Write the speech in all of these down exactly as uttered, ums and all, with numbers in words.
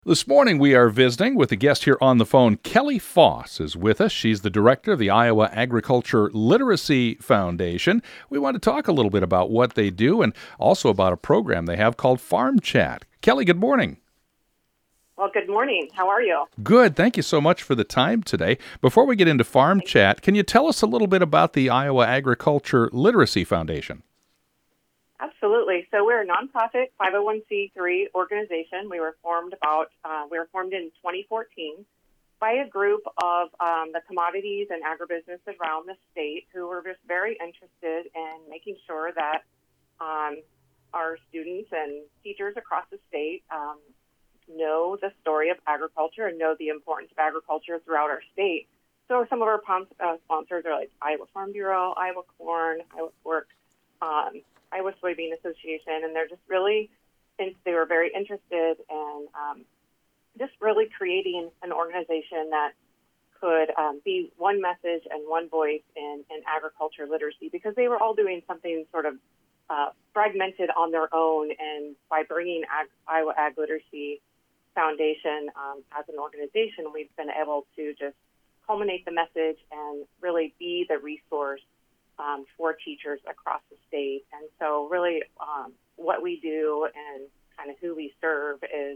This morning we are visiting with a guest here on the phone. Kelly Foss is with us. She's the director of the Iowa Agriculture Literacy Foundation. We want to talk a little bit about what they do and also about a program they have called Farm Chat. Kelly, good morning. Well, good morning. How are you? Good. Thank you so much for the time today. Before we get into Farm Chat, can you tell us a little bit about the Iowa Agriculture Literacy Foundation? Absolutely. So we're a nonprofit five oh one c three organization. We were formed about uh, we were formed in twenty fourteen by a group of um, the commodities and agribusiness around the state who were just very interested in making sure that um, our students and teachers across the state um, know the story of agriculture and know the importance of agriculture throughout our state. So some of our pom- uh, sponsors are like Iowa Farm Bureau, Iowa Corn, Iowa Pork, um, Iowa Soybean Association, and they're just really, they were very interested in um, just really creating an organization that could um, be one message and one voice in, in agriculture literacy, because they were all doing something sort of uh, fragmented on their own. And by bringing Ag- Iowa Ag Literacy Foundation um, as an organization, we've been able to just culminate the message and really be the resource Um, for teachers across the state. And so really um, what we do and kind of who we serve is,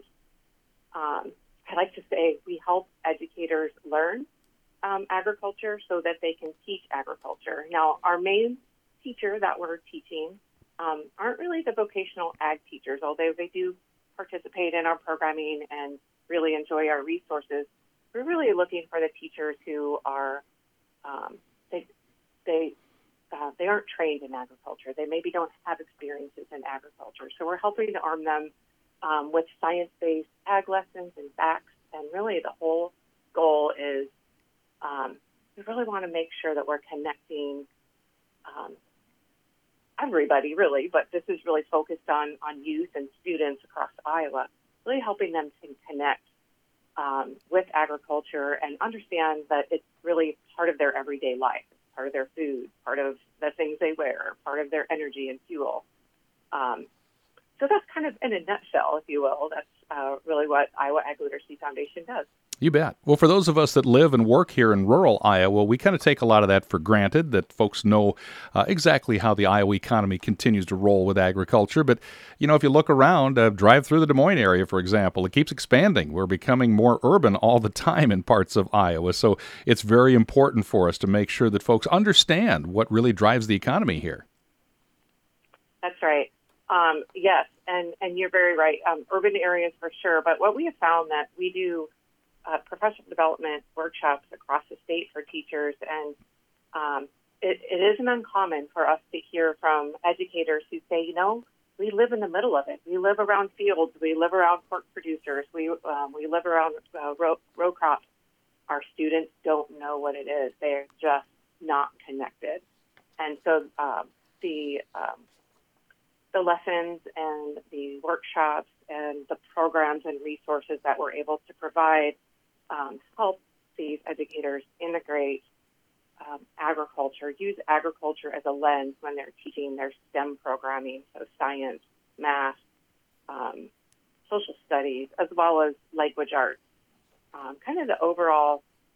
um, I like to say, we help educators learn um, agriculture so that they can teach agriculture. Now, our main teacher that we're teaching um, aren't really the vocational ag teachers, although they do participate in our programming and really enjoy our resources. We're really looking for the teachers who are, um, they, they, Uh, they aren't trained in agriculture. They maybe don't have experiences in agriculture. So we're helping to arm them um, with science-based ag lessons and facts. And really the whole goal is um, we really want to make sure that we're connecting um, everybody, really, but this is really focused on, on youth and students across Iowa, really helping them to connect um, with agriculture and understand that it's really part of their everyday life. Part of their food, part of the things they wear, part of their energy and fuel. Um, so that's kind of in a nutshell, if you will. That's uh, really what Iowa Ag Literacy Foundation does. You bet. Well, for those of us that live and work here in rural Iowa, we kind of take a lot of that for granted, that folks know uh, exactly how the Iowa economy continues to roll with agriculture. But, you know, if you look around, uh, drive through the Des Moines area, for example, it keeps expanding. We're becoming more urban all the time in parts of Iowa. So it's very important for us to make sure that folks understand what really drives the economy here. That's right. Um, yes, and, and you're very right. Um, urban areas for sure. But what we have found that we do Uh, professional development workshops across the state for teachers, and um, it, it isn't uncommon for us to hear from educators who say, you know, we live in the middle of it. We live around fields. We live around pork producers. We um, we live around uh, row, row crops. Our students don't know what it is. They're just not connected. And so um, the um, the lessons and the workshops and the programs and resources that we're able to provide Um, help these educators integrate um, agriculture, use agriculture as a lens when they're teaching their STEM programming, so science, math, um, social studies, as well as language arts. Um, kind of the overall,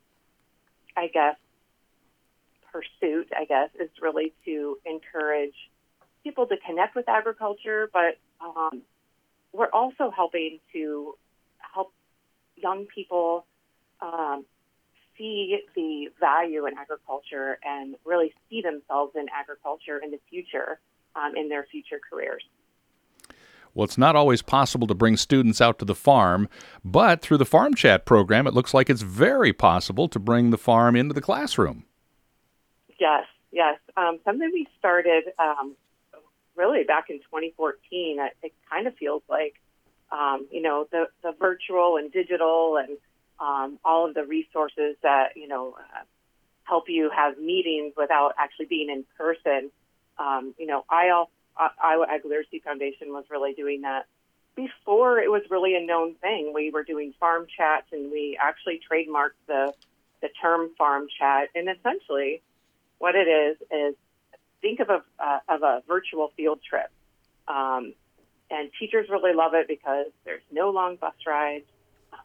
I guess, pursuit, I guess, is really to encourage people to connect with agriculture, but um, we're also helping to help young people Um, see the value in agriculture and really see themselves in agriculture in the future, um, in their future careers. Well, it's not always possible to bring students out to the farm, but through the Farm Chat program, it looks like it's very possible to bring the farm into the classroom. Yes, yes. Um, something we started um, really back in twenty fourteen. It, it kind of feels like, um, you know, the, the virtual and digital and Um, all of the resources that, you know, uh, help you have meetings without actually being in person. Um, you know, I, uh, Iowa Ag Literacy Foundation was really doing that before it was really a known thing. We were doing farm chats, and we actually trademarked the, the term farm chat. And essentially what it is is think of a, uh, of a virtual field trip. Um, and teachers really love it because there's no long bus rides.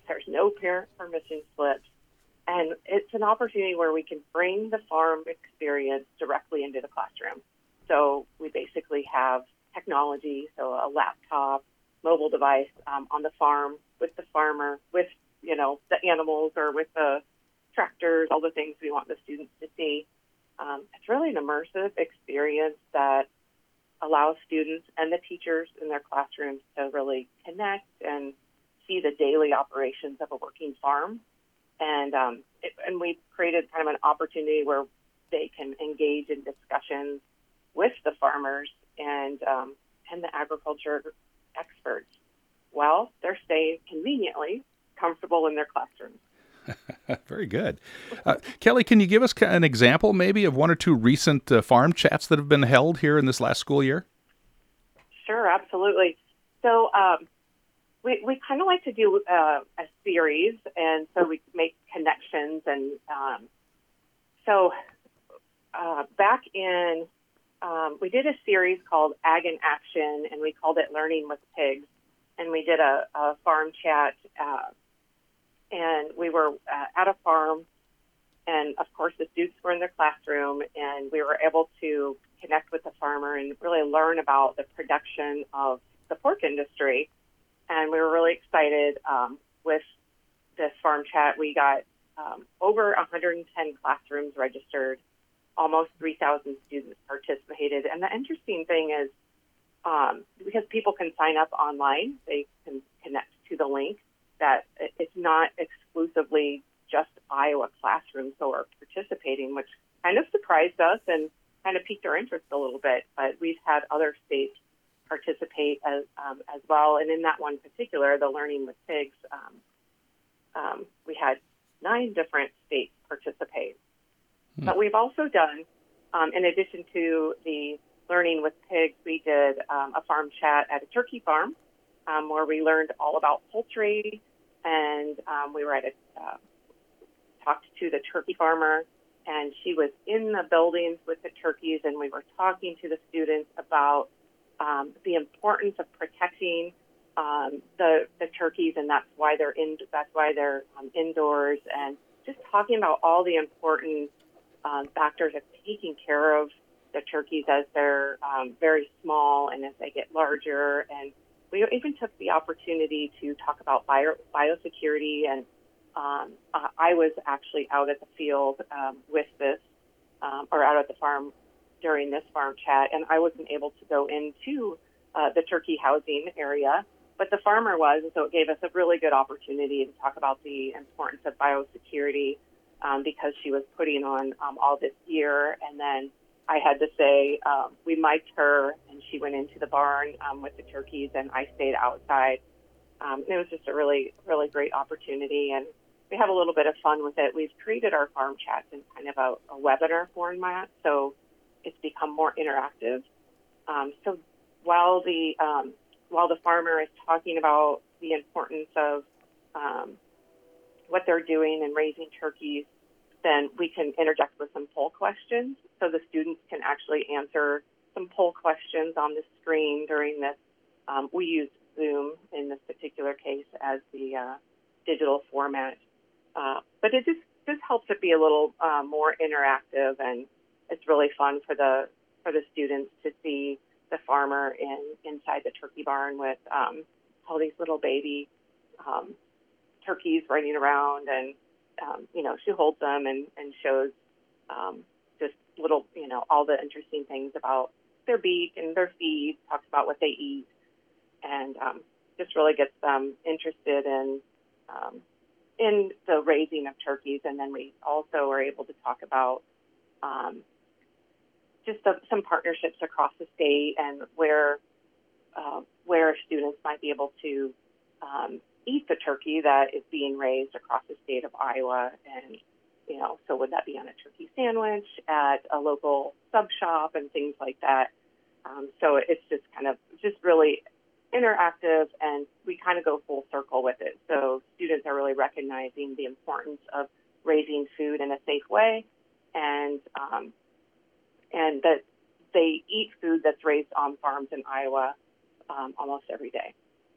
There's no parent permission slips. And it's an opportunity where we can bring the farm experience directly into the classroom. So we basically have technology, so a laptop, mobile device um, on the farm with the farmer, with, you know, the animals or with the tractors, all the things we want the students to see. Um, it's really an immersive experience that allows students and the teachers in their classrooms to really connect and see the daily operations of a working farm. And um, it, and we've created kind of an opportunity where they can engage in discussions with the farmers and um, and the agriculture experts while they're staying conveniently comfortable in their classrooms. Very good. Uh, Kelly, can you give us an example maybe of one or two recent uh, farm chats that have been held here in this last school year? Sure, absolutely. So um, we, we kind of like to do uh, a series, and so we make connections. And um, so uh, back in, um, we did a series called Ag in Action, and we called it Learning with Pigs. And we did a, a farm chat, uh, and we were uh, at a farm, and of course the students were in their classroom, and we were able to connect with the farmer and really learn about the production of the pork industry. And we were really excited um, with this farm chat. We got um, over one hundred ten classrooms registered, almost three thousand students participated. And the interesting thing is, um, because people can sign up online, they can connect to the link, that it's not exclusively just Iowa classrooms who are participating, which kind of surprised us and kind of piqued our interest a little bit. But we've had other states participate as um, as well. And in that one particular, the Learning with Pigs, um, um, we had nine different states participate. Hmm. But we've also done, um, in addition to the Learning with Pigs, we did um, a farm chat at a turkey farm um, where we learned all about poultry, and um, we were at a, uh, talked to the turkey farmer, and she was in the buildings with the turkeys, and we were talking to the students about um, the importance of protecting um, the the turkeys, and that's why they're in. That's why they're um, indoors, and just talking about all the important um, factors of taking care of the turkeys as they're um, very small and as they get larger. And we even took the opportunity to talk about bio, biosecurity. And um, uh, I was actually out at the field um, with this, um, or out at the farm during this farm chat, and I wasn't able to go into uh, the turkey housing area, but the farmer was, and so it gave us a really good opportunity to talk about the importance of biosecurity um, because she was putting on um, all this gear. And then I had to say, um, we mic'd her, and she went into the barn um, with the turkeys, and I stayed outside. Um, it was just a really, really great opportunity, and we have a little bit of fun with it. We've treated our farm chats in kind of a, a webinar format, so it's become more interactive. Um, so while the um, while the farmer is talking about the importance of um, what they're doing in raising turkeys, then we can interject with some poll questions. So the students can actually answer some poll questions on the screen during this. Um, we use Zoom in this particular case as the uh, digital format. Uh, but it just, just helps it be a little uh, more interactive, and it's really fun for the for the students to see the farmer in inside the turkey barn with um, all these little baby um, turkeys running around, and um, you know, she holds them and, and shows um, just little, you know, all the interesting things about their beak and their feed, talks about what they eat, and um, just really gets them interested in um, in the raising of turkeys. And then we also are able to talk about um, just the, some partnerships across the state and where uh, where students might be able to um, eat the turkey that is being raised across the state of Iowa. And, you know, so would that be on a turkey sandwich at a local sub shop and things like that. Um, so it's just kind of just really interactive, and we kind of go full circle with it. So students are really recognizing the importance of raising food in a safe way, and um, and that they eat food that's raised on farms in Iowa um, almost every day.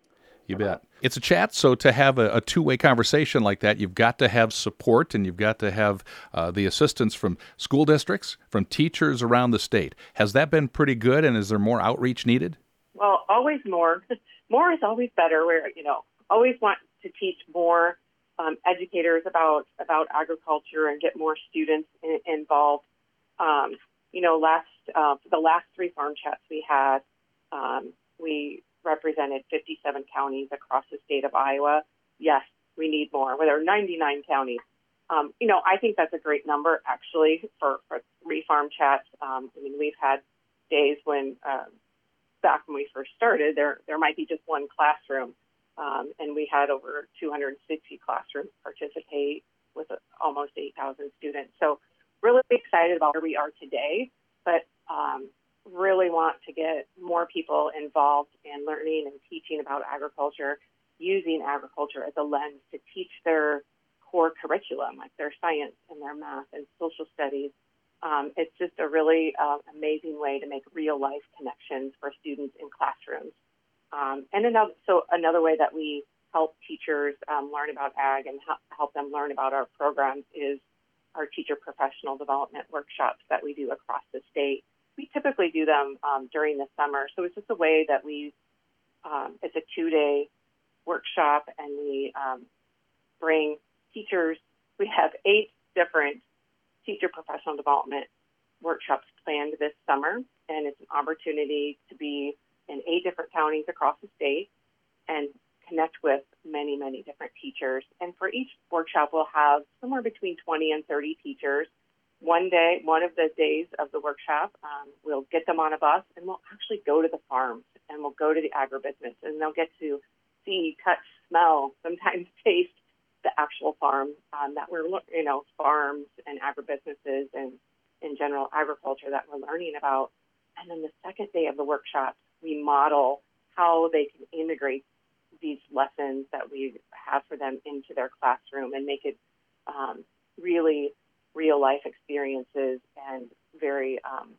You bet. It's a chat, so to have a, a two-way conversation like that, you've got to have support, and you've got to have uh, the assistance from school districts, from teachers around the state. Has that been pretty good, and is there more outreach needed? Well, always more. More is always better. We're, you know, always want to teach more um, educators about, about agriculture and get more students in, involved. Um, you know, last uh, for the last three farm chats we had, um, we represented fifty-seven counties across the state of Iowa. Yes, we need more. Well, there are ninety-nine counties. Um, you know, I think that's a great number, actually, for, for three farm chats. Um, I mean, we've had days when, uh, back when we first started, there there might be just one classroom, um, and we had over two hundred sixty classrooms participate with uh, almost eight thousand students. So really excited about where we are today, but um, really want to get more people involved in learning and teaching about agriculture, using agriculture as a lens to teach their core curriculum, like their science and their math and social studies. Um, it's just a really uh, amazing way to make real-life connections for students in classrooms. Um, and another, so another way that we help teachers um, learn about ag and help them learn about our programs is our teacher professional development workshops that we do across the state. We typically do them um, during the summer, so it's just a way that we, um, it's a two-day workshop, and we um, bring teachers. We have eight different teacher professional development workshops planned this summer, and it's an opportunity to be in eight different counties across the state and connect with many, many different teachers. And for each workshop, we'll have somewhere between twenty and thirty teachers. One day, one of the days of the workshop, um, we'll get them on a bus, and we'll actually go to the farms, and we'll go to the agribusiness, and they'll get to see, touch, smell, sometimes taste the actual farm um, that we're, you know, farms and agribusinesses and in general agriculture that we're learning about. And then the second day of the workshop, we model how they can integrate these lessons that we have for them into their classroom and make it um, really real life experiences and very um,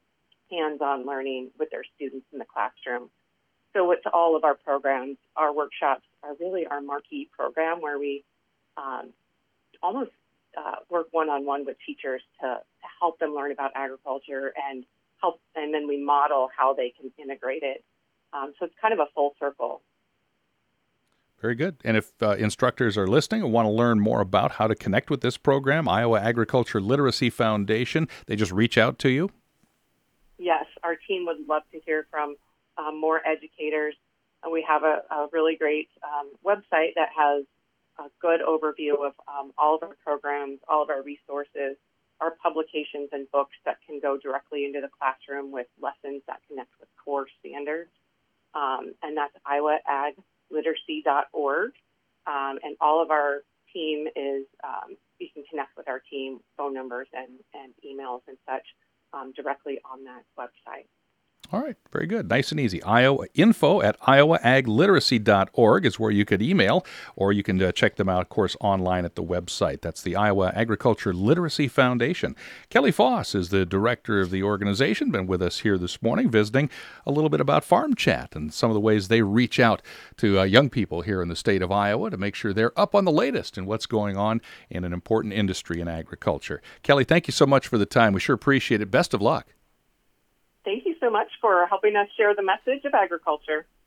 hands-on learning with their students in the classroom. So with all of our programs, our workshops are really our marquee program where we um, almost uh, work one-on-one with teachers to, to help them learn about agriculture and help, and then we model how they can integrate it. Um, so it's kind of a full circle. Very good. And if uh, instructors are listening and want to learn more about how to connect with this program, Iowa Agriculture Literacy Foundation, they just reach out to you? Yes, our team would love to hear from um, more educators. And we have a, a really great um, website that has a good overview of um, all of our programs, all of our resources, our publications and books that can go directly into the classroom with lessons that connect with core standards. Um, and that's iowa ag literacy dot org. Um, and all of our team is, um, you can connect with our team, phone numbers and, and emails and such um, directly on that website. All right, very good. Nice and easy. Iowa info at iowa ag literacy dot org is where you could email, or you can uh, check them out, of course, online at the website. That's the Iowa Agriculture Literacy Foundation. Kelly Foss is the director of the organization, been with us here this morning, visiting a little bit about Farm Chat and some of the ways they reach out to uh, young people here in the state of Iowa to make sure they're up on the latest in what's going on in an important industry in agriculture. Kelly, thank you so much for the time. We sure appreciate it. Best of luck. Thank you so much for helping us share the message of agriculture.